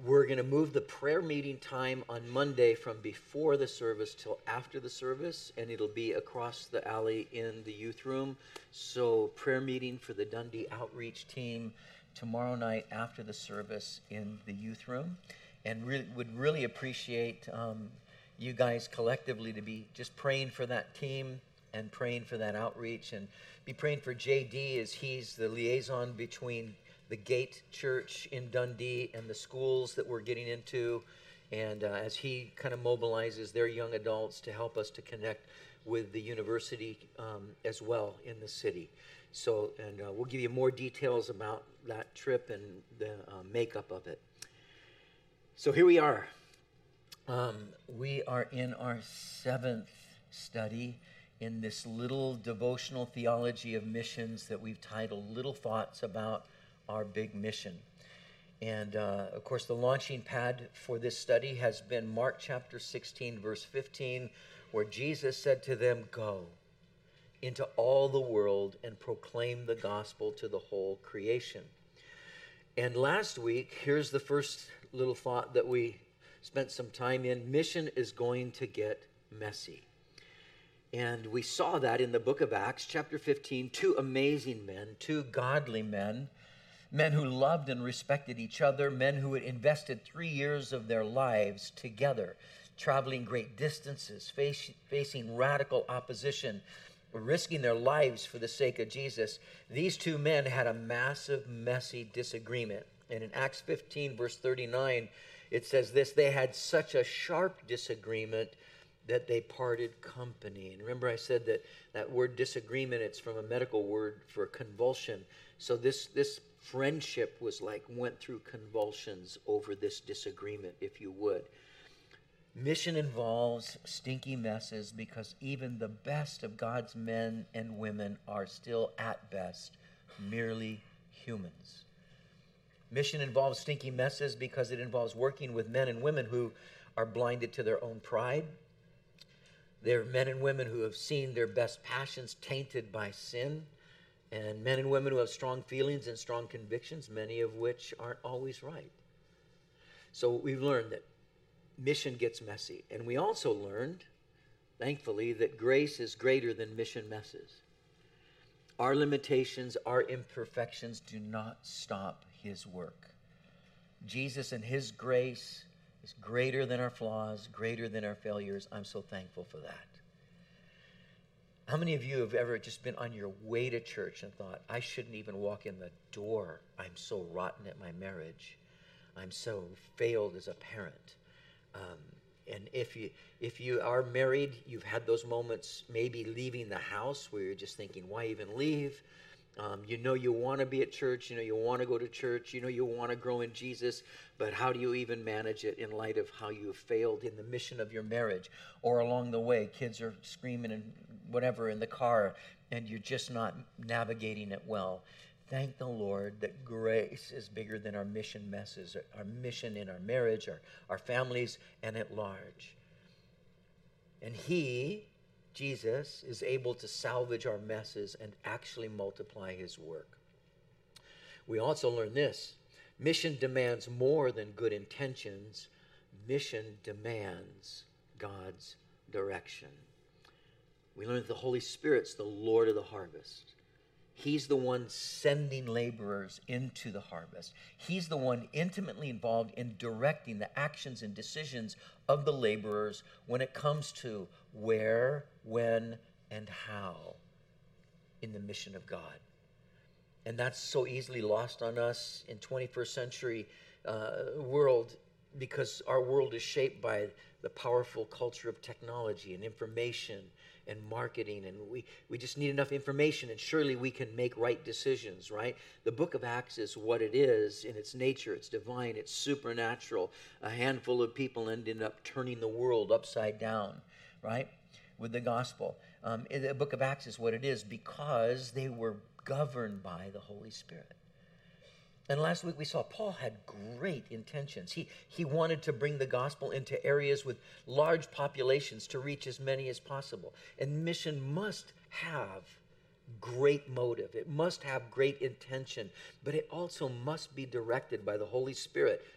We're going to move the prayer meeting time on Monday from before the service till after the service, and it'll be across the alley in the youth room. So prayer meeting for the Dundee Outreach team tomorrow night after the service in the youth room. And would really appreciate you guys collectively to be just praying for that team and praying for that outreach, and be praying for JD as he's the liaison between the Gate Church in Dundee and the schools that we're getting into, and as he kind of mobilizes their young adults to help us to connect with the university as well in the city. So, and we'll give you more details about that trip and the makeup of it. So here we are. We are in our 7th study in this little devotional theology of missions that we've titled Little Thoughts About Our Big Mission. And of course, the launching pad for this study has been Mark chapter 16, verse 15, where Jesus said to them, "Go into all the world and proclaim the gospel to the whole creation." And last week, here's the first little thought that we spent some time in. Mission is going to get messy. And we saw that in the book of Acts, chapter 15, two amazing men, two godly men, men who loved and respected each other, men who had invested 3 years of their lives together, traveling great distances, facing radical opposition, risking their lives for the sake of Jesus. These two men had a massive, messy disagreement. And in Acts 15, verse 39, it says this: they had such a sharp disagreement that they parted company. And remember I said that word disagreement, it's from a medical word for convulsion. So this friendship was went through convulsions over this disagreement, if you would. Mission involves stinky messes because even the best of God's men and women are still at best merely humans. Mission involves stinky messes because it involves working with men and women who are blinded to their own pride. They're men and women who have seen their best passions tainted by sin, and men and women who have strong feelings and strong convictions, many of which aren't always right. So we've learned that mission gets messy. And we also learned, thankfully, that grace is greater than mission messes. Our limitations, our imperfections do not stop his work. Jesus and his grace is greater than our flaws, greater than our failures. I'm so thankful for that. How many of you have ever just been on your way to church and thought, I shouldn't even walk in the door. I'm so rotten at my marriage. I'm so failed as a parent. And if you are married, you've had those moments maybe leaving the house where you're just thinking, why even leave? You want to be at church, you want to go to church, you want to grow in Jesus, but how do you even manage it in light of how you failed in the mission of your marriage? Or along the way, kids are screaming and whatever in the car, and you're just not navigating it well. Thank the Lord that grace is bigger than our mission messes, our mission in our marriage, our families, and at large. And he, Jesus, is able to salvage our messes and actually multiply his work. We also learn this: mission demands more than good intentions. Mission demands God's direction. We learn that the Holy Spirit's the Lord of the harvest. He's the one sending laborers into the harvest. He's the one intimately involved in directing the actions and decisions of the laborers when it comes to where, when, and how in the mission of God. And that's so easily lost on us in 21st century world, because our world is shaped by the powerful culture of technology and information and marketing, and we just need enough information, and surely we can make right decisions, right? The book of Acts is what it is in its nature. It's divine, it's supernatural. A handful of people ended up turning the world upside down, right, with the gospel. The book of Acts is what it is because they were governed by the Holy Spirit. And last week we saw Paul had great intentions. He wanted to bring the gospel into areas with large populations to reach as many as possible. And mission must have great motive. It must have great intention. But it also must be directed by the Holy Spirit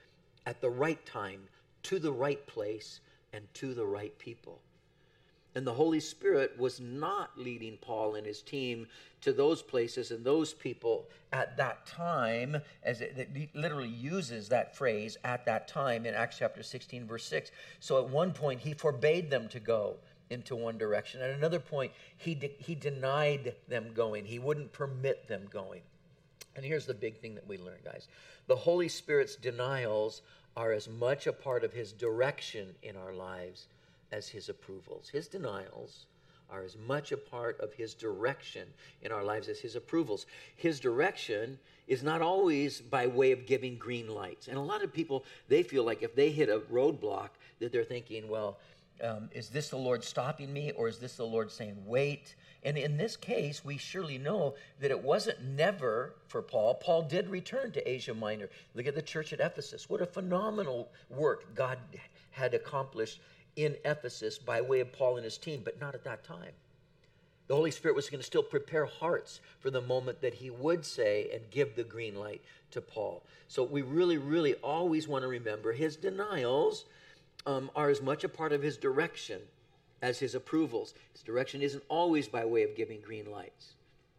at the right time, to the right place, and to the right people. And the Holy Spirit was not leading Paul and his team to those places and those people at that time, as it literally uses that phrase, at that time, in Acts chapter 16, verse 6. So at one point, he forbade them to go into one direction. At another point, he denied them going. He wouldn't permit them going. And here's the big thing that we learn, guys. The Holy Spirit's denials are as much a part of his direction in our lives as his approvals. His denials are as much a part of his direction in our lives as his approvals. His direction is not always by way of giving green lights. And a lot of people, they feel like if they hit a roadblock, that they're thinking, well, is this the Lord stopping me, or is this the Lord saying, wait? And in this case, we surely know that it wasn't never for Paul. Paul did return to Asia Minor. Look at the church at Ephesus. What a phenomenal work God had accomplished in Ephesus by way of Paul and his team, but not at that time. The Holy Spirit was going to still prepare hearts for the moment that he would say and give the green light to Paul. So we really, really always want to remember his denials are as much a part of his direction as his approvals. His direction isn't always by way of giving green lights.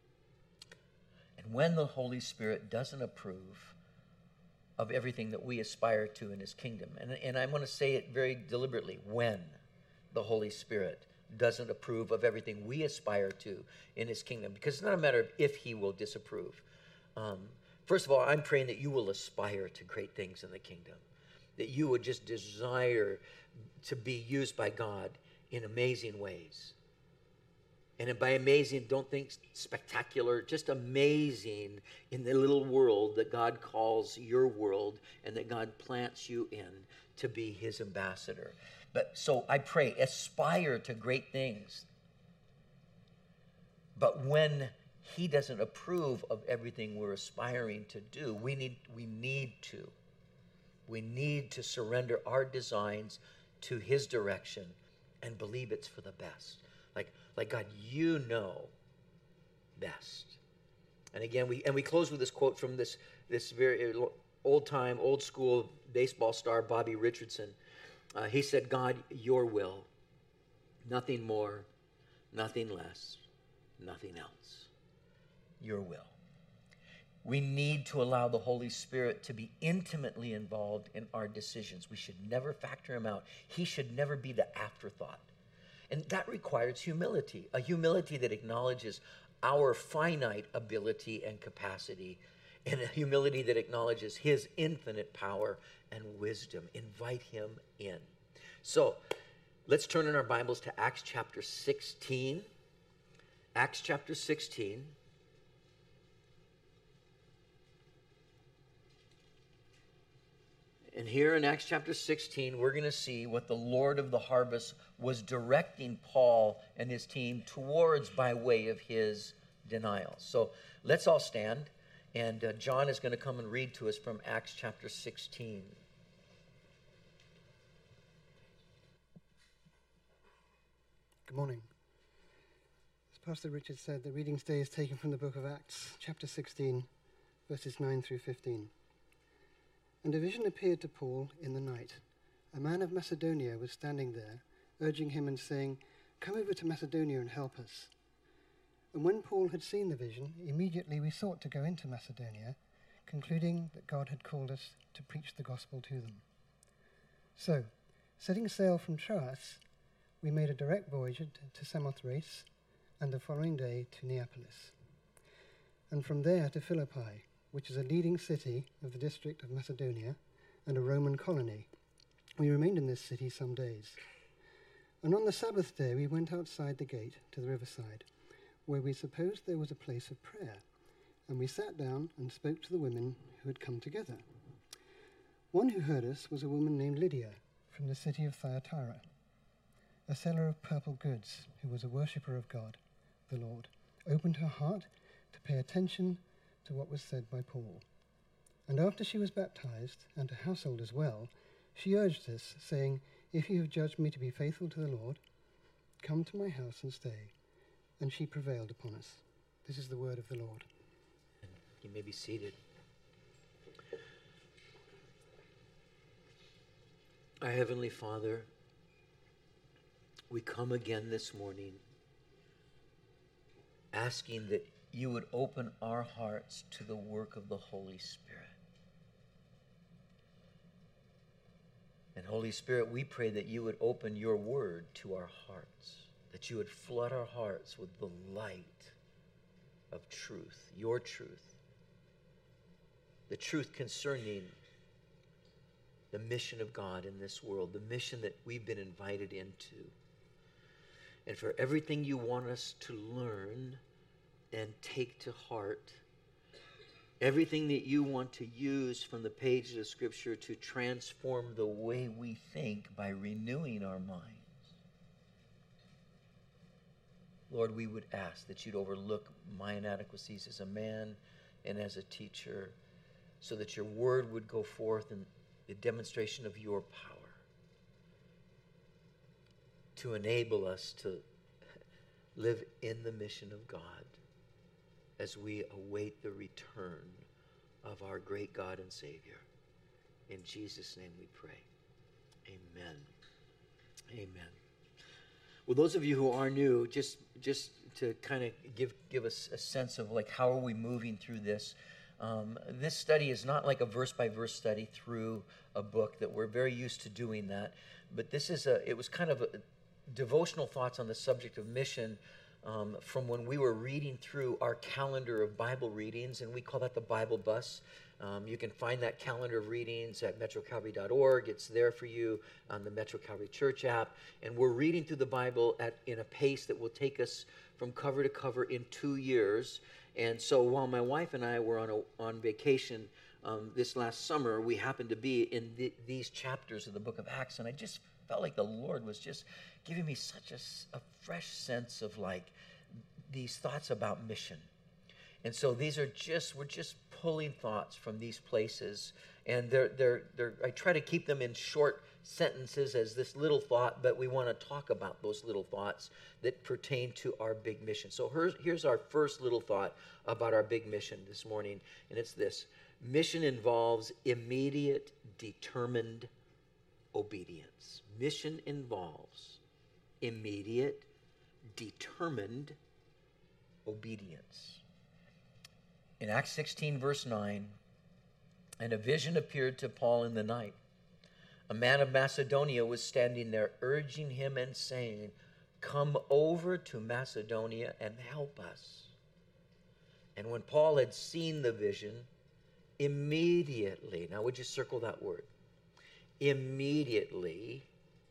And when the Holy Spirit doesn't approve of everything that we aspire to in his kingdom, and I'm going to say it very deliberately, when the Holy Spirit doesn't approve of everything we aspire to in his kingdom, because it's not a matter of if he will disapprove. First of all, I'm praying that you will aspire to great things in the kingdom, that you would just desire to be used by God in amazing ways. And by amazing, don't think spectacular, just amazing in the little world that God calls your world and that God plants you in to be his ambassador. But so I pray, aspire to great things. But when he doesn't approve of everything we're aspiring to do, we need to surrender our designs to his direction and believe it's for the best. Like God, you know best. And again, we close with this quote from this very old school baseball star, Bobby Richardson. He said, God, your will, nothing more, nothing less, nothing else. Your will. We need to allow the Holy Spirit to be intimately involved in our decisions. We should never factor him out. He should never be the afterthought. And that requires humility, a humility that acknowledges our finite ability and capacity, and a humility that acknowledges his infinite power and wisdom. Invite him in. So let's turn in our Bibles to Acts chapter 16. Acts chapter 16. And here in Acts chapter 16, we're going to see what the Lord of the harvest was directing Paul and his team towards by way of his denial. So let's all stand, and John is going to come and read to us from Acts chapter 16. Good morning. As Pastor Richard said, the reading today is taken from the book of Acts, chapter 16, verses 9 through 15. And a vision appeared to Paul in the night. A man of Macedonia was standing there, urging him and saying, "Come over to Macedonia and help us." And when Paul had seen the vision, immediately we sought to go into Macedonia, concluding that God had called us to preach the gospel to them. So, setting sail from Troas, we made a direct voyage to Samothrace, and the following day to Neapolis, and from there to Philippi, which is a leading city of the district of Macedonia and a Roman colony. We remained in this city some days. And on the Sabbath day we went outside the gate to the riverside, where we supposed there was a place of prayer, and we sat down and spoke to the women who had come together. One who heard us was a woman named Lydia from the city of Thyatira, a seller of purple goods who was a worshipper of God, the Lord, opened her heart to pay attention to what was said by Paul. And after she was baptized, and her household as well, she urged us, saying, "If you have judged me to be faithful to the Lord, come to my house and stay." And she prevailed upon us. This is the word of the Lord. You may be seated. Our Heavenly Father, we come again this morning asking that you would open our hearts to the work of the Holy Spirit. And Holy Spirit, we pray that you would open your word to our hearts, that you would flood our hearts with the light of truth, your truth, the truth concerning the mission of God in this world, the mission that we've been invited into, and for everything you want us to learn and take to heart, everything that you want to use from the pages of Scripture to transform the way we think by renewing our minds. Lord, we would ask that you'd overlook my inadequacies as a man and as a teacher, so that your word would go forth in the demonstration of your power to enable us to live in the mission of God as we await the return of our great God and Savior. In Jesus' name we pray. Amen. Amen. Well, those of you who are new, just to kind of give us a sense of like how are we moving through this. This study is not like a verse-by-verse study through a book that we're very used to doing that, but it was kind of a devotional thoughts on the subject of mission from when we were reading through our calendar of Bible readings, and we call that the Bible Bus. You can find that calendar of readings at metrocalvary.org. It's there for you on the Metro Calvary Church app, and we're reading through the Bible in a pace that will take us from cover to cover in 2 years. And so while my wife and I were on vacation this last summer, we happened to be in these chapters of the book of Acts, and I just felt like the Lord was just giving me such a fresh sense of like these thoughts about mission. And so we're just pulling thoughts from these places, and I try to keep them in short sentences as this little thought, but we want to talk about those little thoughts that pertain to our big mission. So here's our first little thought about our big mission this morning, and it's this: mission involves immediate, determined obedience. Mission involves immediate, determined obedience. In Acts 16, verse 9, and a vision appeared to Paul in the night. A man of Macedonia was standing there, urging him and saying, "Come over to Macedonia and help us." And when Paul had seen the vision, immediately, now would you circle that word? Immediately,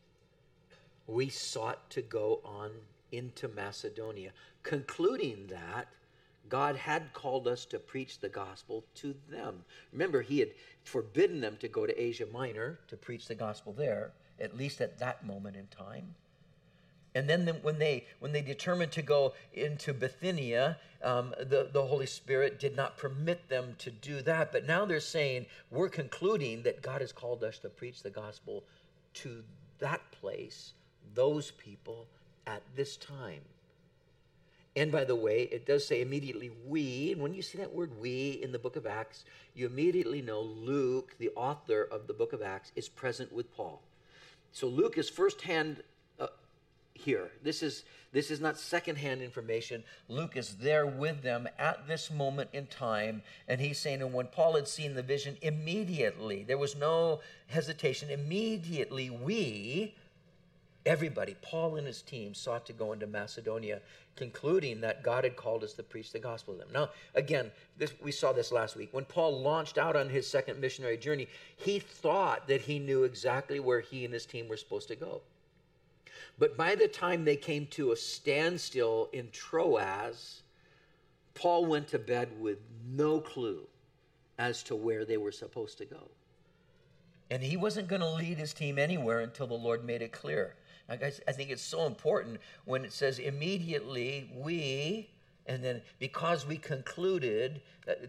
we sought to go on into Macedonia, concluding that God had called us to preach the gospel to them. Remember, he had forbidden them to go to Asia Minor to preach the gospel there, at least at that moment in time. And then when they determined to go into Bithynia, the Holy Spirit did not permit them to do that. But now they're saying, we're concluding that God has called us to preach the gospel to that place, those people, at this time. And by the way, it does say immediately we, and when you see that word we in the book of Acts, you immediately know Luke, the author of the book of Acts, is present with Paul. So Luke is firsthand here. This is not secondhand information. Luke is there with them at this moment in time, and he's saying, and when Paul had seen the vision, immediately, there was no hesitation, immediately everybody, Paul and his team, sought to go into Macedonia, concluding that God had called us to preach the gospel to them. Now, again, we saw this last week. When Paul launched out on his second missionary journey, he thought that he knew exactly where he and his team were supposed to go. But by the time they came to a standstill in Troas, Paul went to bed with no clue as to where they were supposed to go. And he wasn't going to lead his team anywhere until the Lord made it clear. Now, guys, I think it's so important when it says immediately we, and then because we concluded,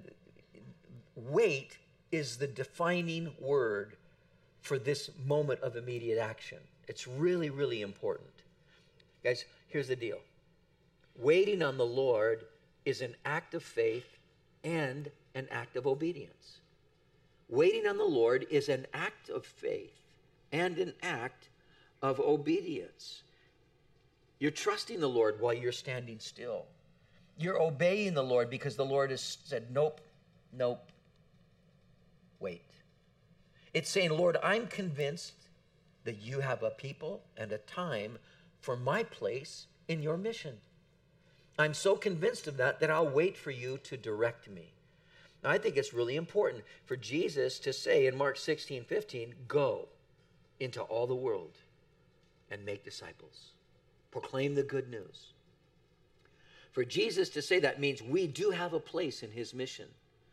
wait is the defining word for this moment of immediate action. It's really, really important. Guys, here's the deal. Waiting on the Lord is an act of faith and an act of obedience. Waiting on the Lord is an act of faith and an act of obedience. You're trusting the Lord while you're standing still. You're obeying the Lord because the Lord has said, nope, nope, wait. It's saying, Lord, I'm convinced that you have a people and a time for my place in your mission. I'm so convinced of that I'll wait for you to direct me. Now, I think it's really important for Jesus to say in Mark 16:15, go into all the world and make disciples. Proclaim the good news. For Jesus to say that means we do have a place in his mission.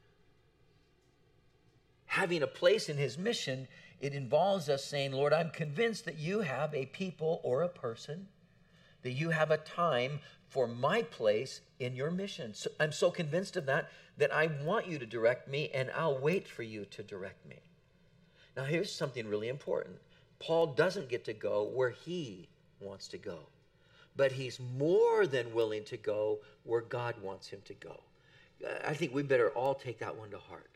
Having a place in his mission, it involves us saying, Lord, I'm convinced that you have a people or a person, that you have a time for my place in your mission. So I'm so convinced of that I want you to direct me, and I'll wait for you to direct me. Now, here's something really important. Paul doesn't get to go where he wants to go, but he's more than willing to go where God wants him to go. I think we better all take that one to heart.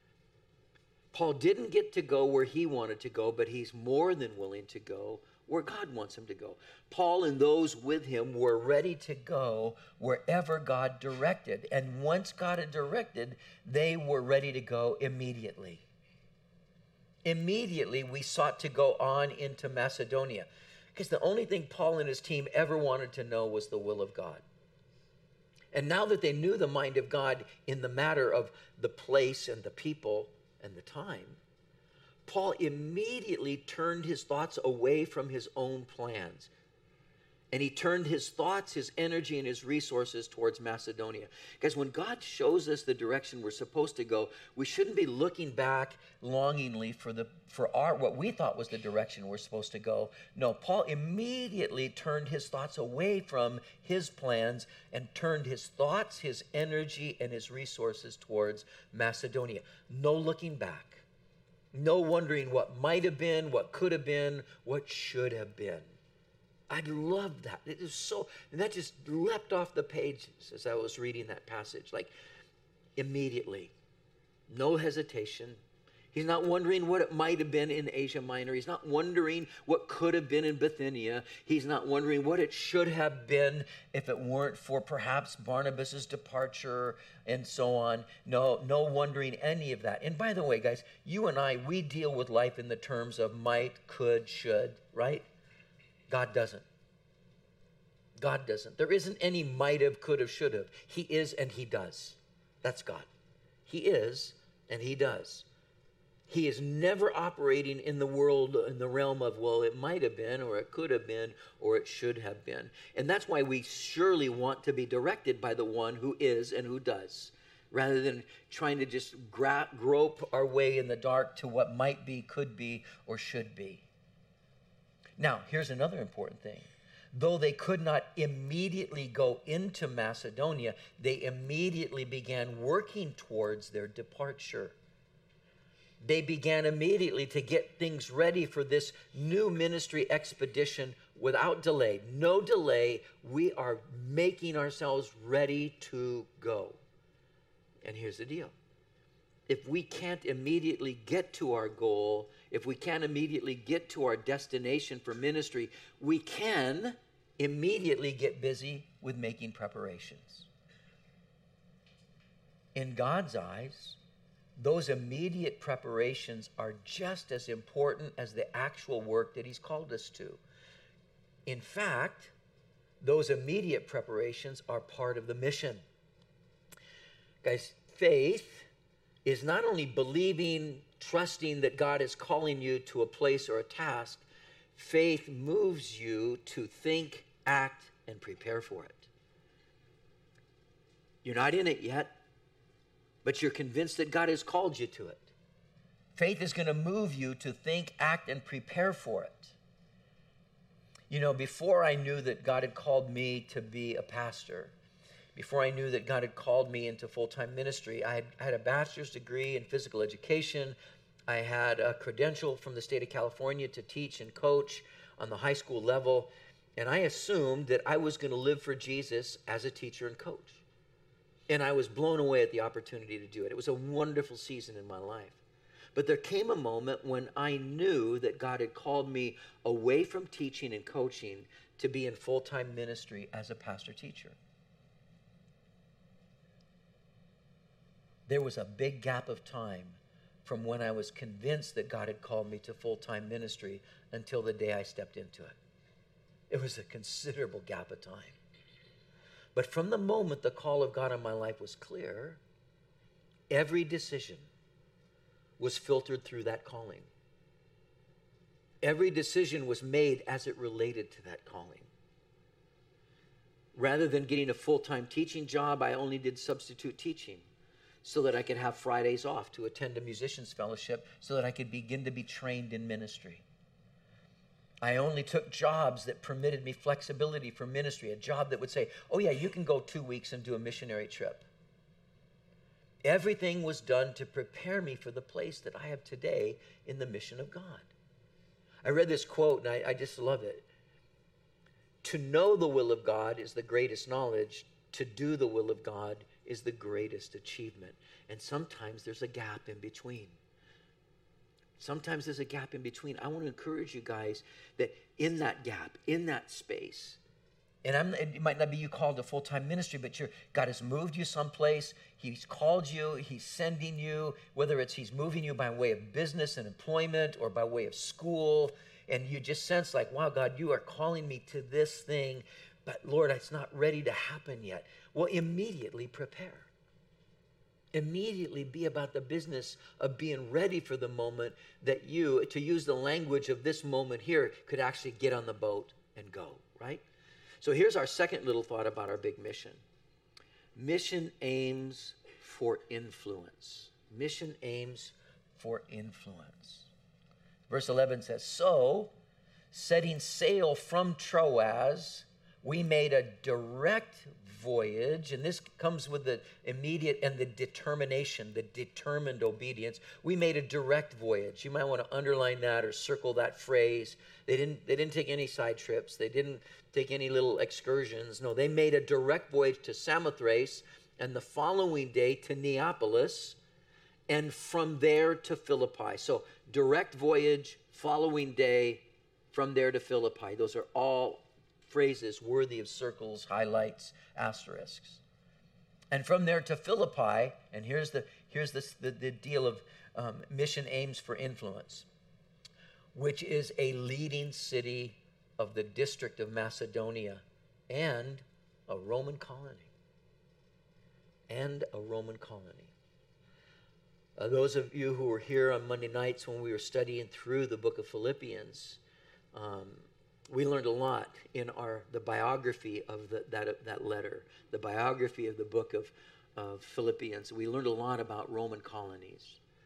Paul didn't get to go where he wanted to go, but he's more than willing to go where God wants him to go. Paul and those with him were ready to go wherever God directed. And once God had directed, they were ready to go immediately. Immediately, we sought to go on into Macedonia, because the only thing Paul and his team ever wanted to know was the will of God. And now that they knew the mind of God in the matter of the place and the people and the time, Paul immediately turned his thoughts away from his own plans. And he turned his thoughts, his energy, and his resources towards Macedonia. Because when God shows us the direction we're supposed to go, we shouldn't be looking back longingly for what we thought was the direction we're supposed to go. No, Paul immediately turned his thoughts away from his plans and turned his thoughts, his energy, and his resources towards Macedonia. No looking back. No wondering what might have been, what could have been, what should have been. I love that. It is so, and that just leapt off the pages as I was reading that passage. Like, immediately, no hesitation. He's not wondering what it might have been in Asia Minor. He's not wondering what could have been in Bithynia. He's not wondering what it should have been if it weren't for perhaps Barnabas's departure and so on. No wondering any of that. And by the way, guys, you and I, we deal with life in the terms of might, could, should, right? God doesn't. God doesn't. There isn't any might have, could have, should have. He is and he does. That's God. He is and he does. He is never operating in the world, in the realm of, well, it might have been, or it could have been, or it should have been. And that's why we surely want to be directed by the one who is and who does, rather than trying to just grope our way in the dark to what might be, could be, or should be. Now, here's another important thing. Though they could not immediately go into Macedonia, they immediately began working towards their departure. They began immediately to get things ready for this new ministry expedition without delay. No delay. We are making ourselves ready to go. And here's the deal. If we can't immediately get to our goal, if we can't immediately get to our destination for ministry, we can immediately get busy with making preparations. In God's eyes, those immediate preparations are just as important as the actual work that he's called us to. In fact, those immediate preparations are part of the mission. Guys, faith is not only believing, trusting that God is calling you to a place or a task. Faith moves you to think, act, and prepare for it. You're not in it yet, but you're convinced that God has called you to it. Faith is going to move you to think, act, and prepare for it. You know, before I knew that God had called me to be a pastor, before I knew that God had called me into full-time ministry, I had a bachelor's degree in physical education. I had a credential from the state of California to teach and coach on the high school level. And I assumed that I was going to live for Jesus as a teacher and coach. And I was blown away at the opportunity to do it. It was a wonderful season in my life. But there came a moment when I knew that God had called me away from teaching and coaching to be in full-time ministry as a pastor-teacher. There was a big gap of time from when I was convinced that God had called me to full-time ministry until the day I stepped into it. It was a considerable gap of time. But from the moment the call of God on my life was clear, every decision was filtered through that calling. Every decision was made as it related to that calling. Rather than getting a full-time teaching job, I only did substitute teaching so that I could have Fridays off to attend a musician's fellowship so that I could begin to be trained in ministry. I only took jobs that permitted me flexibility for ministry, a job that would say, oh yeah, you can go 2 weeks and do a missionary trip. Everything was done to prepare me for the place that I have today in the mission of God. I read this quote and I just love it. To know the will of God is the greatest knowledge. To do the will of God is the greatest achievement. And sometimes there's a gap in between. Sometimes there's a gap in between. I want to encourage you guys that in that gap, in that space, and it might not be you called to full-time ministry, but God has moved you someplace. He's called you. He's sending you, whether it's he's moving you by way of business and employment or by way of school, and you just sense like, wow, God, you are calling me to this thing, but Lord, it's not ready to happen yet. Well, immediately prepare. Immediately be about the business of being ready for the moment that you, to use the language of this moment here, could actually get on the boat and go, right? So here's our second little thought about our big mission. Mission aims for influence. Mission aims for influence. Verse 11 says, so, setting sail from Troas, we made a direct voyage, and this comes with the immediate and the determination, the determined obedience. We made a direct voyage. You might want to underline that or circle that phrase. They didn't take any side trips. They didn't take any little excursions. No, they made a direct voyage to Samothrace, and the following day to Neapolis, and from there to Philippi. So direct voyage, following day, from there to Philippi. Those are all phrases worthy of circles, highlights, asterisks. And from there to Philippi, and here's the deal of mission aims for influence, which is a leading city of the district of Macedonia and a Roman colony. And a Roman colony. Those of you who were here on Monday nights when we were studying through the book of Philippians, we learned a lot in the biography of that letter, the biography of the book of Philippians. We learned a lot about Roman colonies.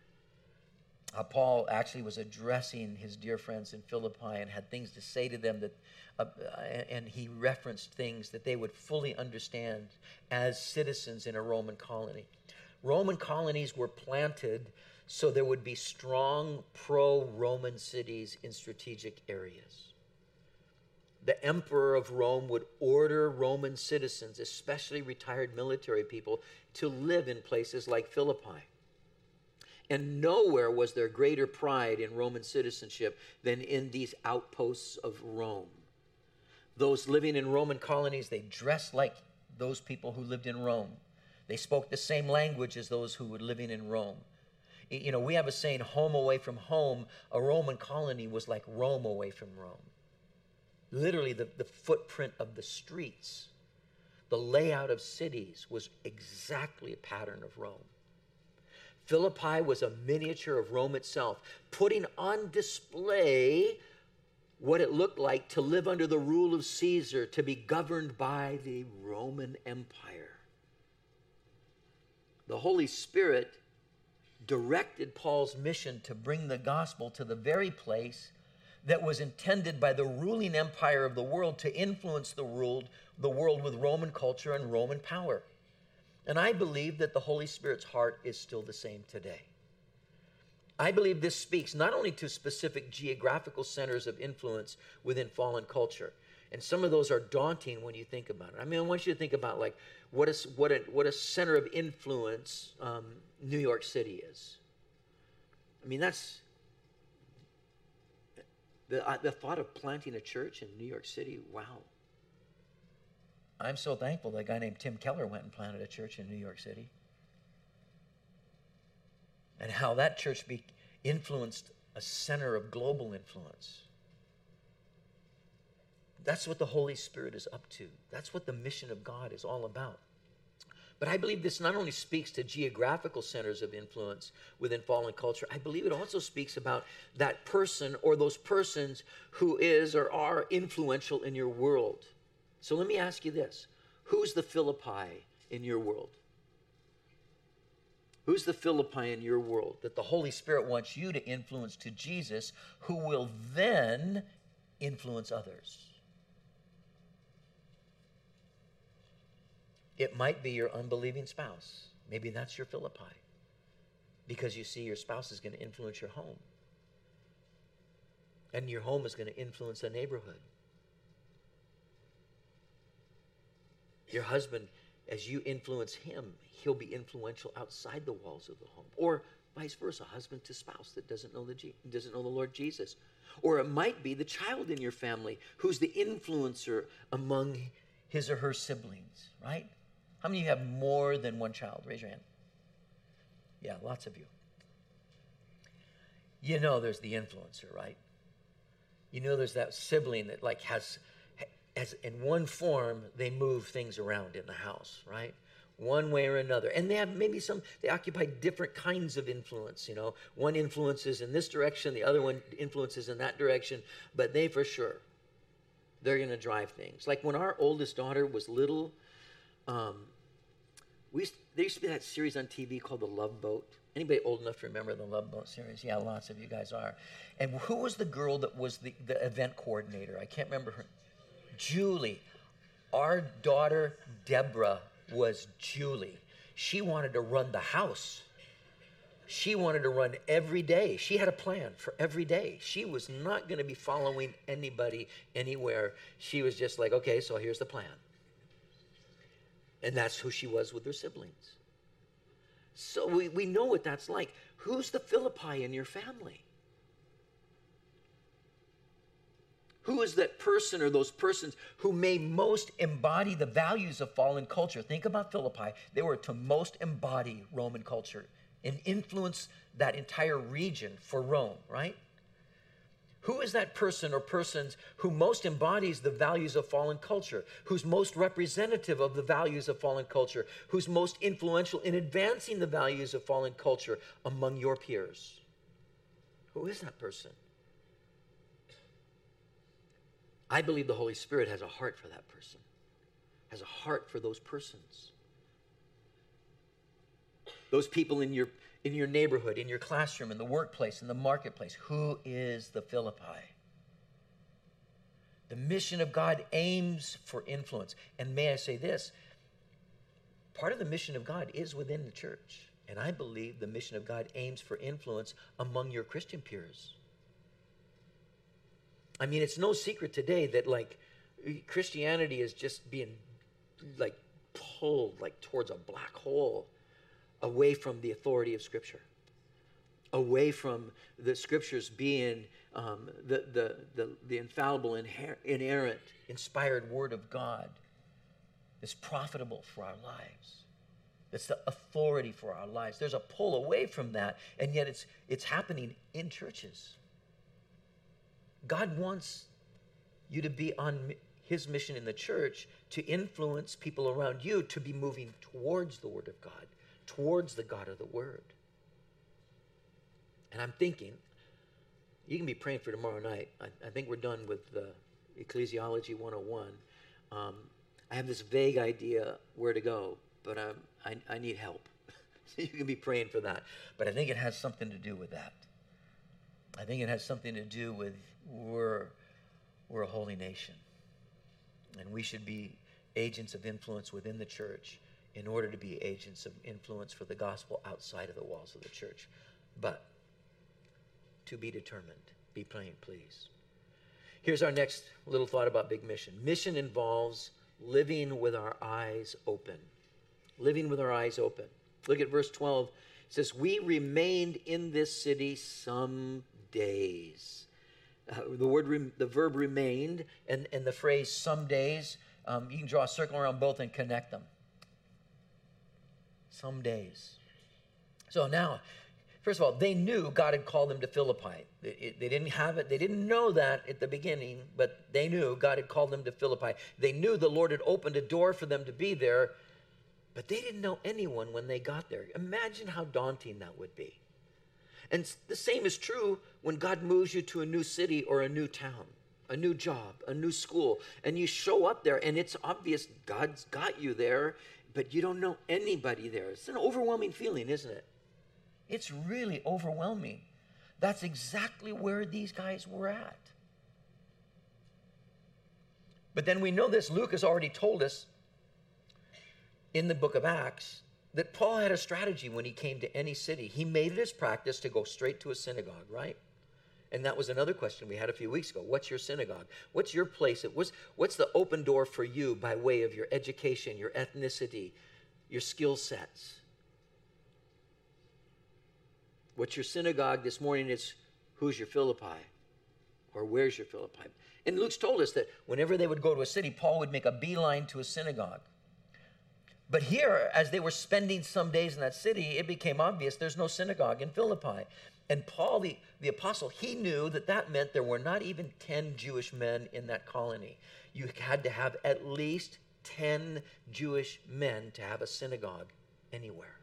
Paul actually was addressing his dear friends in Philippi and had things to say to them and he referenced things that they would fully understand as citizens in a Roman colony. Roman colonies were planted so there would be strong pro-Roman cities in strategic areas. The emperor of Rome would order Roman citizens, especially retired military people, to live in places like Philippi. And nowhere was there greater pride in Roman citizenship than in these outposts of Rome. Those living in Roman colonies, they dressed like those people who lived in Rome. They spoke the same language as those who were living in Rome. You know, we have a saying, home away from home. A Roman colony was like Rome away from Rome. Literally, the footprint of the streets, the layout of cities was exactly a pattern of Rome. Philippi was a miniature of Rome itself, putting on display what it looked like to live under the rule of Caesar, to be governed by the Roman Empire. The Holy Spirit directed Paul's mission to bring the gospel to the very place that was intended by the ruling empire of the world to influence the world with Roman culture and Roman power. And I believe that the Holy Spirit's heart is still the same today. I believe this speaks not only to specific geographical centers of influence within fallen culture, and some of those are daunting when you think about it. I mean, I want you to think about like what a center of influence New York City is. I mean, that's the thought of planting a church in New York City. Wow. I'm so thankful that a guy named Tim Keller went and planted a church in New York City. And how that church influenced a center of global influence. That's what the Holy Spirit is up to. That's what the mission of God is all about. But I believe this not only speaks to geographical centers of influence within fallen culture, I believe it also speaks about that person or those persons who is or are influential in your world. So let me ask you this. Who's the Philippi in your world? Who's the Philippi in your world that the Holy Spirit wants you to influence to Jesus, who will then influence others? It might be your unbelieving spouse. Maybe that's your Philippi. Because you see your spouse is going to influence your home. And your home is going to influence a neighborhood. Your husband, as you influence him, he'll be influential outside the walls of the home. Or vice versa, husband to spouse that doesn't know the Lord Jesus. Or it might be the child in your family who's the influencer among his or her siblings, right? How many of you have more than one child? Raise your hand. Yeah, lots of you. You know there's the influencer, right? You know there's that sibling that like has in one form, they move things around in the house, right? One way or another. And they have they occupy different kinds of influence, you know. One influences in this direction, the other one influences in that direction, but they for sure, they're going to drive things. Like when our oldest daughter was little, there used to be that series on TV called The Love Boat. Anybody old enough to remember the Love Boat series? Yeah, lots of you guys are. And who was the girl that was the event coordinator? I can't remember her. Julie. Our daughter, Deborah, was Julie. She wanted to run the house. She wanted to run every day. She had a plan for every day. She was not going to be following anybody anywhere. She was just like, okay, so here's the plan. And that's who she was with her siblings. So we know what that's like. Who's the Philippi in your family? Who is that person or those persons who may most embody the values of fallen culture? Think about Philippi. They were to most embody Roman culture and influence that entire region for Rome, right? Who is that person or persons who most embodies the values of fallen culture, who's most representative of the values of fallen culture, who's most influential in advancing the values of fallen culture among your peers? Who is that person? I believe the Holy Spirit has a heart for that person, has a heart for those persons. Those people in your neighborhood, in your classroom, in the workplace, in the marketplace. Who is the Philippi? The mission of God aims for influence. And may I say this, part of the mission of God is within the church. And I believe the mission of God aims for influence among your Christian peers. I mean, it's no secret today that like Christianity is just being like pulled like towards a black hole, away from the authority of Scripture, away from the Scriptures being the infallible, inerrant, inspired Word of God that's profitable for our lives. It's the authority for our lives. There's a pull away from that, and yet it's happening in churches. God wants you to be on his mission in the church to influence people around you to be moving towards the Word of God, towards the God of the Word. And I'm thinking, you can be praying for tomorrow night. I think we're done with Ecclesiology 101. I have this vague idea where to go, but I need help. So you can be praying for that. But I think it has something to do with that. I think it has something to do with we're a holy nation. And we should be agents of influence within the church in order to be agents of influence for the gospel outside of the walls of the church. But to be determined. Be praying, please. Here's our next little thought about big mission. Mission involves living with our eyes open. Living with our eyes open. Look at verse 12. It It says, we remained in this city some days. The verb remained, and the phrase some days, you can draw a circle around both and connect them. Some days. So now, first of all, they knew God had called them to Philippi. They didn't have it. They didn't know that at the beginning, but they knew God had called them to Philippi. They knew the Lord had opened a door for them to be there, but they didn't know anyone when they got there. Imagine how daunting that would be. And the same is true when God moves you to a new city or a new town, a new job, a new school, and you show up there, and it's obvious God's got you there, but you don't know anybody there. It's an overwhelming feeling, isn't it? It's really overwhelming. That's exactly where these guys were at. But then we know this. Luke has already told us in the book of Acts that Paul had a strategy when he came to any city. He made it his practice to go straight to a synagogue, right? And that was another question we had a few weeks ago. What's your synagogue? What's your place? What's the open door for you by way of your education, your ethnicity, your skill sets? What's your synagogue this morning? It's who's your Philippi? Or where's your Philippi? And Luke's told us that whenever they would go to a city, Paul would make a beeline to a synagogue. But here, as they were spending some days in that city, it became obvious there's no synagogue in Philippi. And Paul, the apostle, he knew that that meant there were not even 10 Jewish men in that colony. You had to have at least 10 Jewish men to have a synagogue anywhere.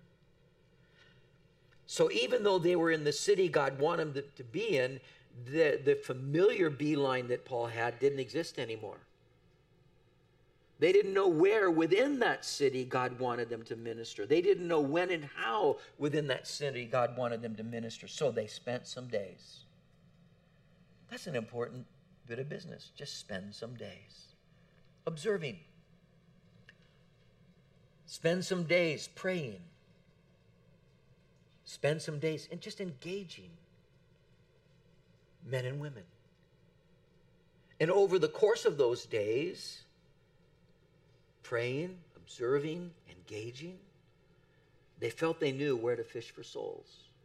So even though they were in the city God wanted them to be in, the familiar beeline that Paul had didn't exist anymore. They didn't know where within that city God wanted them to minister. They didn't know when and how within that city God wanted them to minister. So they spent some days. That's an important bit of business. Just spend some days observing. Spend some days praying. Spend some days and just engaging men and women. And over the course of those days, praying, observing, engaging, they felt they knew where to fish for souls.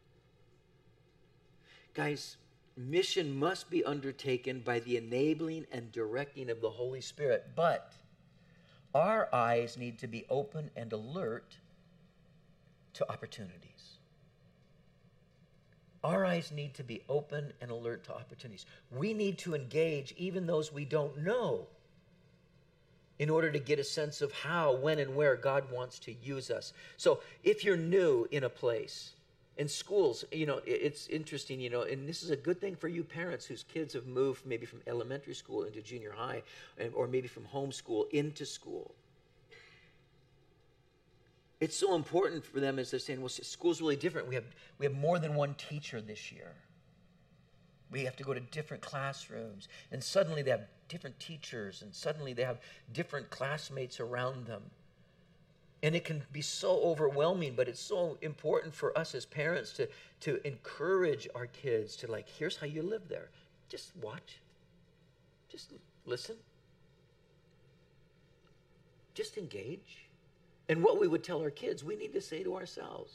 Guys, mission must be undertaken by the enabling and directing of the Holy Spirit, but our eyes need to be open and alert to opportunities. Our eyes need to be open and alert to opportunities. We need to engage even those we don't know in order to get a sense of how, when, and where God wants to use us. So if you're new in a place, in schools, it's interesting, and this is a good thing for you parents whose kids have moved maybe from elementary school into junior high, or maybe from homeschool into school. It's so important for them as they're saying, well, school's really different. We have more than one teacher this year. We have to go to different classrooms, and suddenly they have different teachers, and suddenly they have different classmates around them. And it can be so overwhelming, but it's so important for us as parents to encourage our kids to, here's how you live there. Just watch. Just listen. Just engage. And what we would tell our kids, we need to say to ourselves.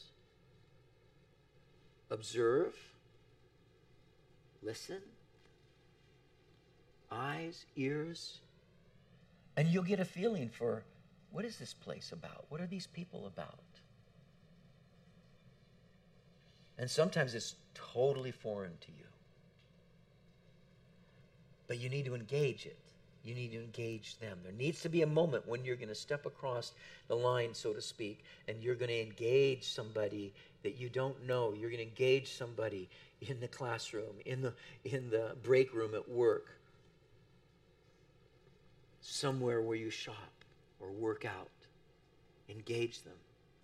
Observe. Listen. Eyes, ears. And you'll get a feeling for, what is this place about? What are these people about? And sometimes it's totally foreign to you. But you need to engage it. You need to engage them. There needs to be a moment when you're going to step across the line, so to speak, and you're going to engage somebody that you don't know. You're going to engage somebody in the classroom, in the break room at work, somewhere where you shop or work out. Engage them.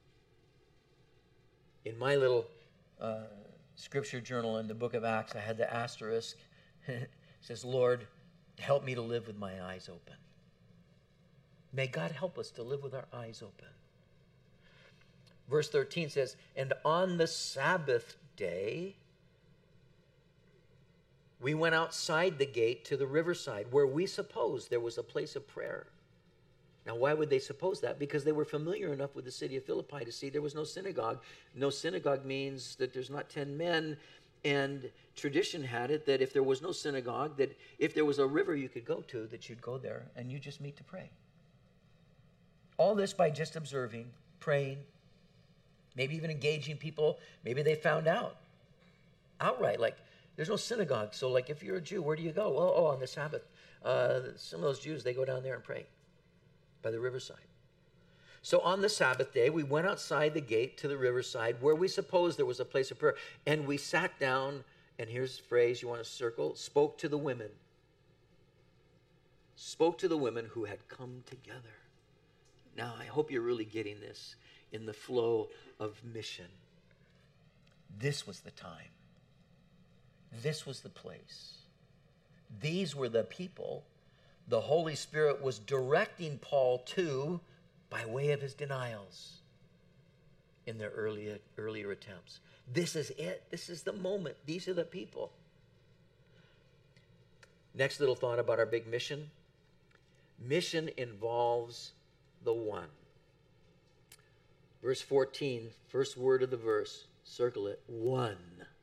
In my little scripture journal in the book of Acts, I had the asterisk. It says, Lord, help me to live with my eyes open. May God help us to live with our eyes open. Verse 13 says, and on the Sabbath day, we went outside the gate to the riverside, where we supposed there was a place of prayer. Now, why would they suppose that? Because they were familiar enough with the city of Philippi to see there was no synagogue. No synagogue means that there's not 10 men. And tradition had it that if there was no synagogue, that if there was a river you could go to, that you'd go there and you just meet to pray. All this by just observing, praying, maybe even engaging people. Maybe they found out outright, like, there's no synagogue. So, like, if you're a Jew, where do you go? Oh, on the Sabbath. Some of those Jews, they go down there and pray by the riverside. So on the Sabbath day, we went outside the gate to the riverside where we supposed there was a place of prayer. And we sat down, and here's a phrase you want to circle, spoke to the women. Spoke to the women who had come together. Now, I hope you're really getting this in the flow of mission. This was the time. This was the place. These were the people the Holy Spirit was directing Paul to by way of his denials in their earlier attempts. This is it. This is the moment. These are the people. Next little thought about our big mission. Mission involves the one. Verse 14, first word of the verse, circle it, one.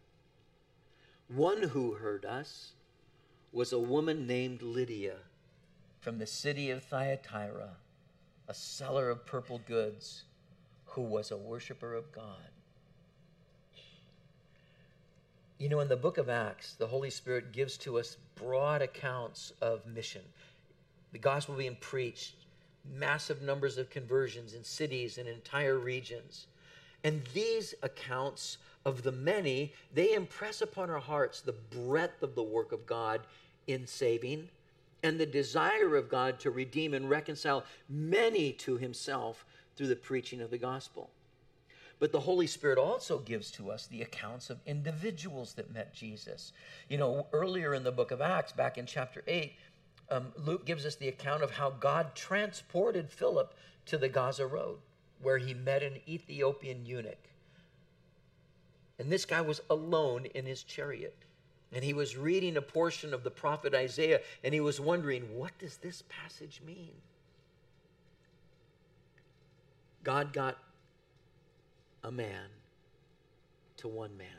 One who heard us was a woman named Lydia from the city of Thyatira, a seller of purple goods, who was a worshiper of God. You know, in the book of Acts, the Holy Spirit gives to us broad accounts of mission. The gospel being preached, massive numbers of conversions in cities and entire regions. And these accounts of the many, they impress upon our hearts the breadth of the work of God in saving and the desire of God to redeem and reconcile many to himself through the preaching of the gospel. But the Holy Spirit also gives to us the accounts of individuals that met Jesus. You know, earlier in the book of Acts, back in chapter 8, Luke gives us the account of how God transported Philip to the Gaza Road, where he met an Ethiopian eunuch. And this guy was alone in his chariot. And he was reading a portion of the prophet Isaiah, and he was wondering, what does this passage mean? God got a man to one man.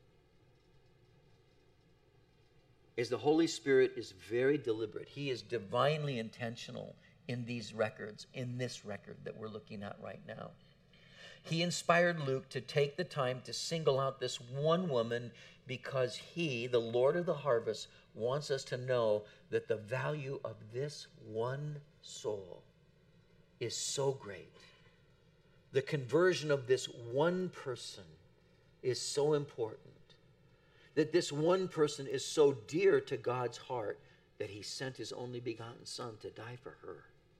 As the Holy Spirit is very deliberate, he is divinely intentional in these records, in this record that we're looking at right now. He inspired Luke to take the time to single out this one woman because he, the Lord of the harvest, wants us to know that the value of this one soul is so great. The conversion of this one person is so important. That this one person is so dear to God's heart that he sent his only begotten Son to die for her.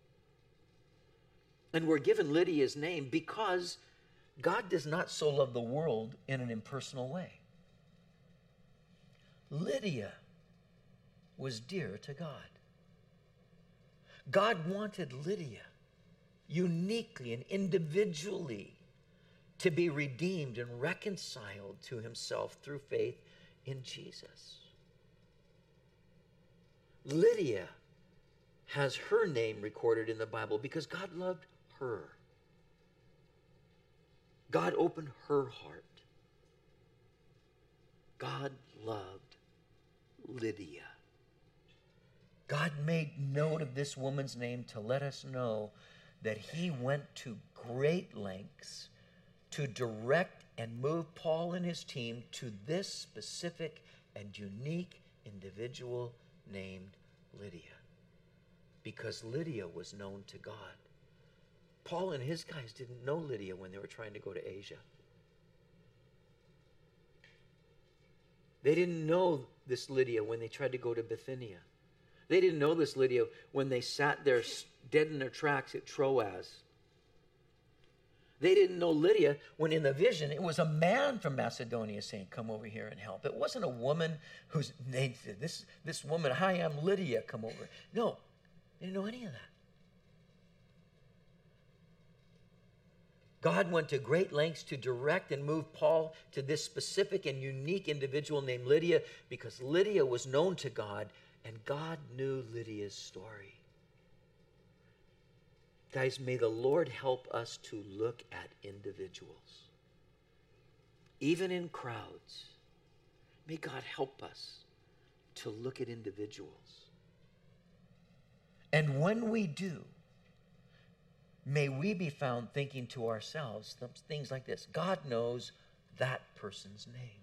And we're given Lydia's name because God does not so love the world in an impersonal way. Lydia was dear to God. God wanted Lydia uniquely and individually to be redeemed and reconciled to himself through faith in Jesus. Lydia has her name recorded in the Bible because God loved her. God opened her heart. God loved Lydia. God made note of this woman's name to let us know that he went to great lengths to direct and move Paul and his team to this specific and unique individual named Lydia. Because Lydia was known to God. Paul and his guys didn't know Lydia when they were trying to go to Asia. They didn't know this Lydia when they tried to go to Bithynia. They didn't know this Lydia when they sat there dead in their tracks at Troas. They didn't know Lydia when in the vision it was a man from Macedonia saying, come over here and help. It wasn't a woman whose name said, this woman, hi, I'm Lydia, come over. No, they didn't know any of that. God went to great lengths to direct and move Paul to this specific and unique individual named Lydia because Lydia was known to God and God knew Lydia's story. Guys, may the Lord help us to look at individuals. Even in crowds, may God help us to look at individuals. And when we do, may we be found thinking to ourselves things like this. God knows that person's name.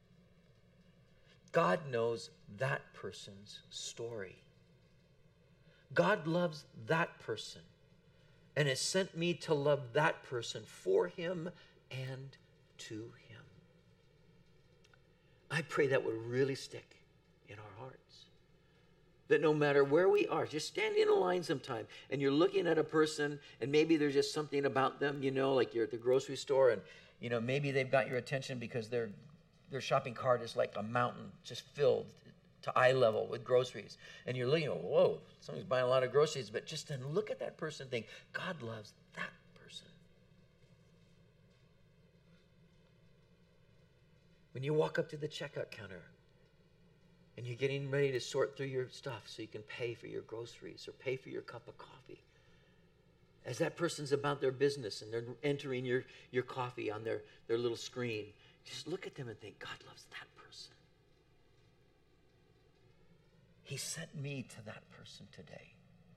God knows that person's story. God loves that person and has sent me to love that person for him and to him. I pray that would really stick in our hearts. That no matter where we are, just stand in a line sometime and you're looking at a person and maybe there's just something about them, like you're at the grocery store and, maybe they've got your attention because their shopping cart is like a mountain just filled to eye level with groceries. And you're looking, whoa, somebody's buying a lot of groceries. But just then look at that person and think, God loves that person. When you walk up to the checkout counter and you're getting ready to sort through your stuff so you can pay for your groceries or pay for your cup of coffee, as that person's about their business and they're entering your coffee on their little screen, just look at them and think, God loves that person. He sent me to that person today.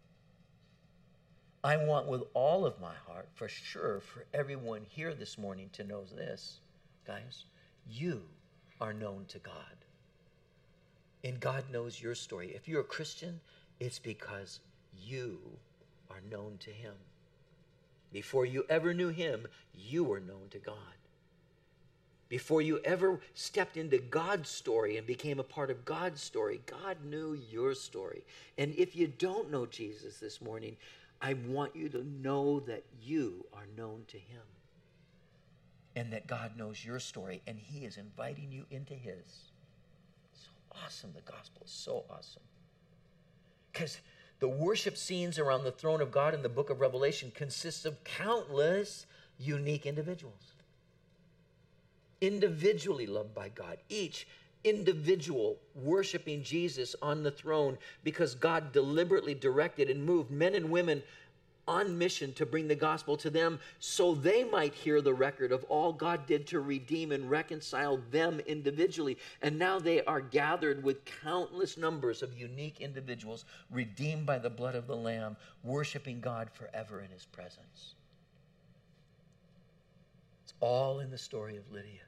I want with all of my heart, for sure, for everyone here this morning to know this, guys, you are known to God. And God knows your story. If you're a Christian, it's because you are known to him. Before you ever knew him, you were known to God. Before you ever stepped into God's story and became a part of God's story, God knew your story. And if you don't know Jesus this morning, I want you to know that you are known to him. And that God knows your story and he is inviting you into his. So awesome. The gospel is so awesome. Because the worship scenes around the throne of God in the book of Revelation consists of countless unique individuals. Individually loved by God, each individual worshiping Jesus on the throne because God deliberately directed and moved men and women on mission to bring the gospel to them so they might hear the record of all God did to redeem and reconcile them individually. And now they are gathered with countless numbers of unique individuals redeemed by the blood of the Lamb, worshiping God forever in his presence. It's all in the story of Lydia.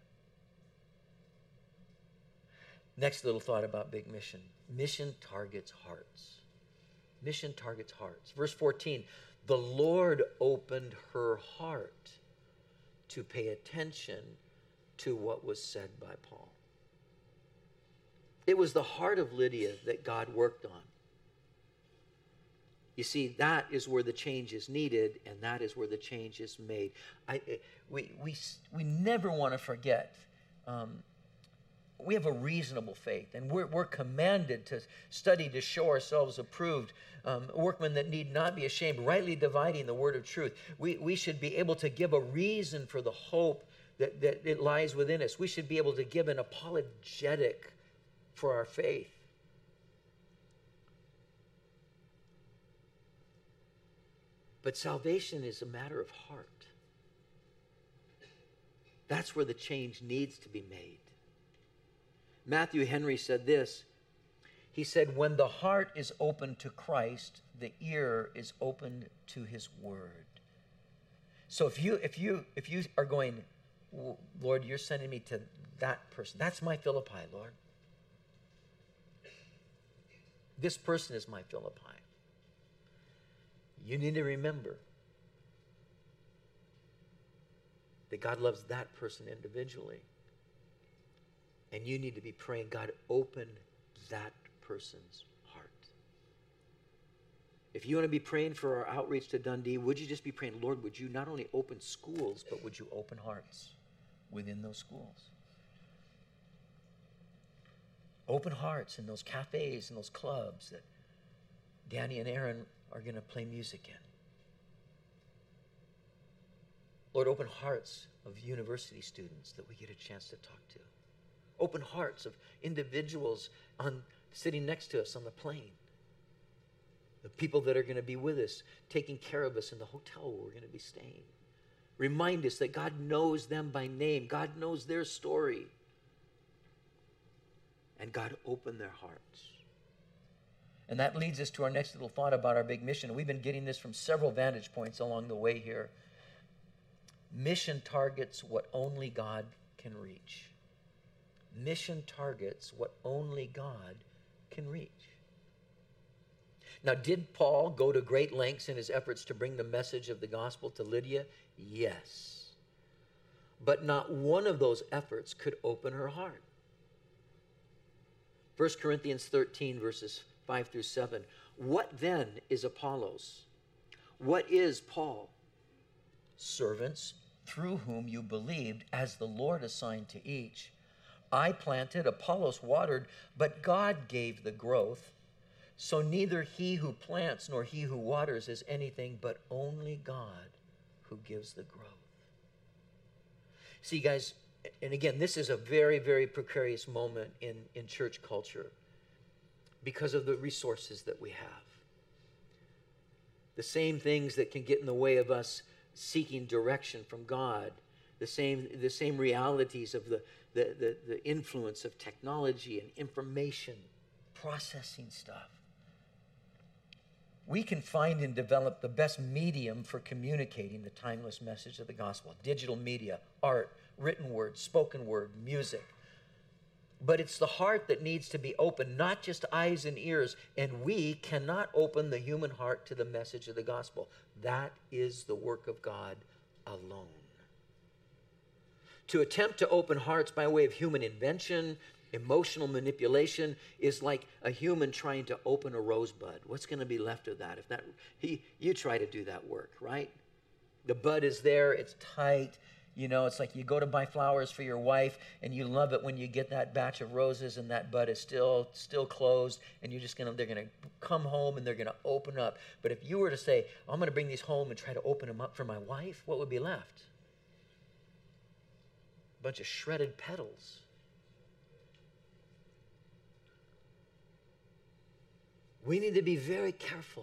Next little thought about big mission. Mission targets hearts. Mission targets hearts. Verse 14, the Lord opened her heart to pay attention to what was said by Paul. It was the heart of Lydia that God worked on. You see, that is where the change is needed, and that is where the change is made. We never want to forget. We have a reasonable faith, and we're commanded to study to show ourselves approved, workmen that need not be ashamed, rightly dividing the word of truth. We should be able to give a reason for the hope that it lies within us. We should be able to give an apologetic for our faith. But salvation is a matter of heart. That's where the change needs to be made. Matthew Henry said this. He said, when the heart is open to Christ, the ear is open to his word. So if you are going, Lord, you're sending me to that person. That's my Philippi, Lord. This person is my Philippi. You need to remember that God loves that person individually. And you need to be praying, God, open that person's heart. If you want to be praying for our outreach to Dundee, would you just be praying, Lord, would you not only open schools, but would you open hearts within those schools? Open hearts in those cafes and those clubs that Danny and Aaron are going to play music in. Lord, open hearts of university students that we get a chance to talk to. Open hearts of individuals sitting next to us on the plane. The people that are going to be with us, taking care of us in the hotel where we're going to be staying. Remind us that God knows them by name. God knows their story. And God opened their hearts. And that leads us to our next little thought about our big mission. We've been getting this from several vantage points along the way here. Mission targets what only God can reach. Mission targets what only God can reach. Now, did Paul go to great lengths in his efforts to bring the message of the gospel to Lydia? Yes. But not one of those efforts could open her heart. 1 Corinthians 13, verses 5 through 7. What then is Apollos? What is Paul? Servants through whom you believed, as the Lord assigned to each. I planted, Apollos watered, but God gave the growth. So neither he who plants nor he who waters is anything, but only God who gives the growth. See, guys, and again, this is a very, very precarious moment in church culture because of the resources that we have. The same things that can get in the way of us seeking direction from God, the same realities of the influence of technology and information, processing stuff. We can find and develop the best medium for communicating the timeless message of the gospel. Digital media, art, written word, spoken word, music. But it's the heart that needs to be open, not just eyes and ears. And we cannot open the human heart to the message of the gospel. That is the work of God alone. To attempt to open hearts by way of human invention, emotional manipulation, is like a human trying to open a rosebud. What's going to be left of that? You try to do that work, right? The bud is there, it's tight. You know, it's like you go to buy flowers for your wife and you love it when you get that batch of roses and that bud is still closed, and they're going to come home and they're going to open up. But if you were to say, I'm going to bring these home and try to open them up for my wife, what would be left? A bunch of shredded petals. We need to be very careful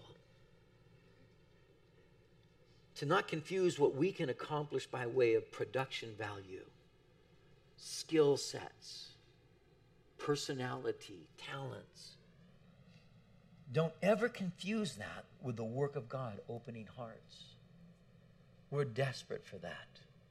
to not confuse what we can accomplish by way of production value, skill sets, personality, talents. Don't ever confuse that with the work of God opening hearts. We're desperate for that.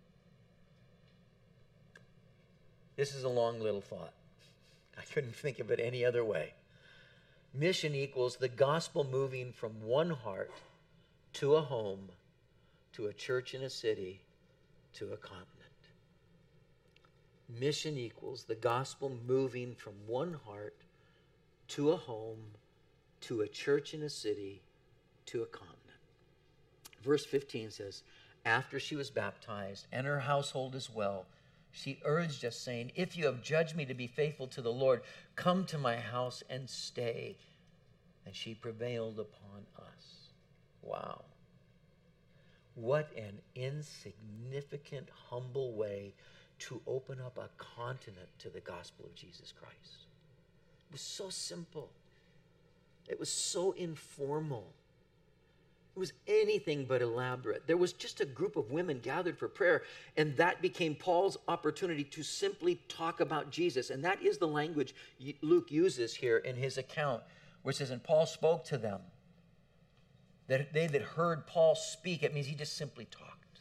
This is a long little thought. I couldn't think of it any other way. Mission equals the gospel moving from one heart to a home, to a church in a city, to a continent. Mission equals the gospel moving from one heart to a home, to a church in a city, to a continent. Verse 15 says, after she was baptized, and her household as well, she urged us, saying, if you have judged me to be faithful to the Lord, come to my house and stay. And she prevailed upon us. Wow. What an insignificant, humble way to open up a continent to the gospel of Jesus Christ. It was so simple. It was so informal. It was anything but elaborate. There was just a group of women gathered for prayer, and that became Paul's opportunity to simply talk about Jesus. And that is the language Luke uses here in his account, where it says, and Paul spoke to them. That they that heard Paul speak, it means he just simply talked.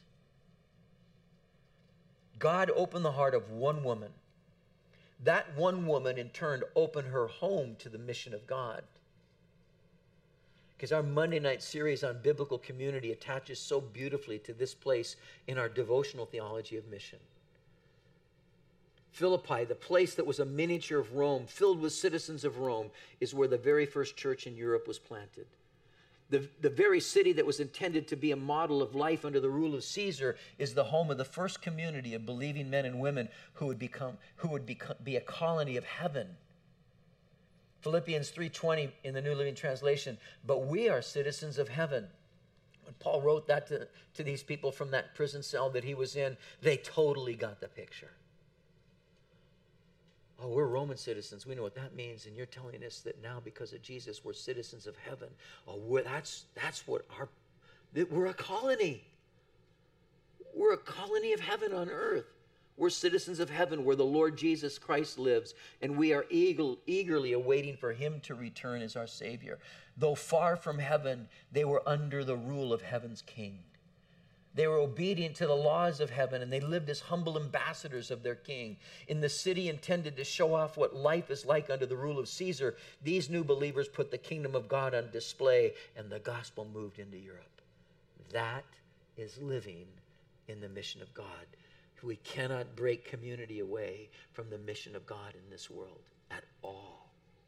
God opened the heart of one woman. That one woman, in turn, opened her home to the mission of God. Because our Monday night series on biblical community attaches so beautifully to this place in our devotional theology of mission. Philippi, the place that was a miniature of Rome, filled with citizens of Rome, is where the very first church in Europe was planted. The very city that was intended to be a model of life under the rule of Caesar is the home of the first community of believing men and women who would be a colony of heaven. Philippians 3:20 in the New Living Translation, but we are citizens of heaven. When Paul wrote that to these people from that prison cell that he was in, they totally got the picture. Oh, we're Roman citizens. We know what that means. And you're telling us that now because of Jesus, we're citizens of heaven. Oh, that's what we're a colony. We're a colony of heaven on earth. We're citizens of heaven where the Lord Jesus Christ lives, and we are eagerly awaiting for him to return as our Savior. Though far from heaven, they were under the rule of heaven's king. They were obedient to the laws of heaven, and they lived as humble ambassadors of their king. In the city intended to show off what life is like under the rule of Caesar, these new believers put the kingdom of God on display, and the gospel moved into Europe. That is living in the mission of God. We cannot break community away from the mission of God in this world at all.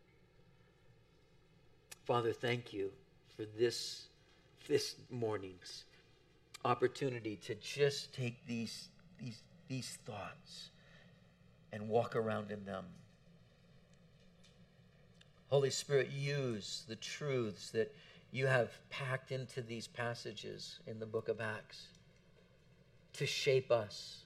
Father, thank you for this morning's opportunity to just take these thoughts and walk around in them. Holy Spirit, use the truths that you have packed into these passages in the book of Acts to shape us,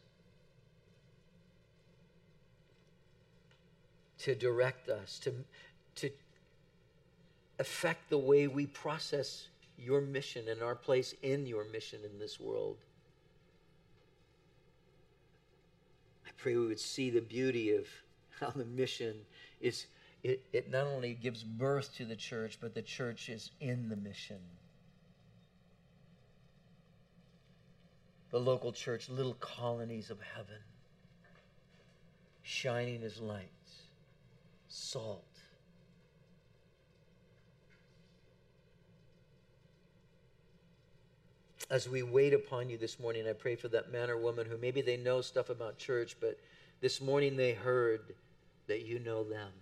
to direct us, to affect the way we process your mission and our place in your mission in this world. I pray we would see the beauty of how the mission is, it not only gives birth to the church, but the church is in the mission. The local church, little colonies of heaven, shining as lights, salt. As we wait upon you this morning, I pray for that man or woman who maybe they know stuff about church, but this morning they heard that you know them,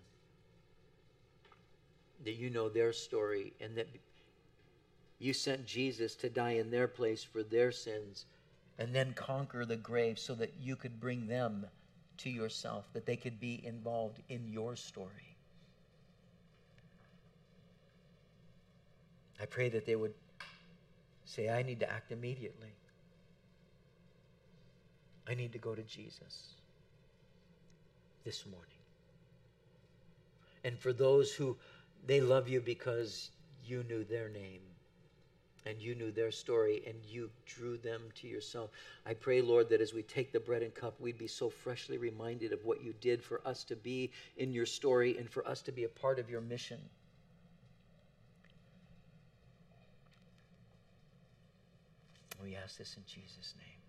that you know their story, and that you sent Jesus to die in their place for their sins and then conquer the grave so that you could bring them to yourself, that they could be involved in your story. I pray that they would say, I need to act immediately. I need to go to Jesus this morning. And for those who, they love you because you knew their name and you knew their story and you drew them to yourself. I pray, Lord, that as we take the bread and cup, we'd be so freshly reminded of what you did for us to be in your story and for us to be a part of your mission. We ask this in Jesus' name.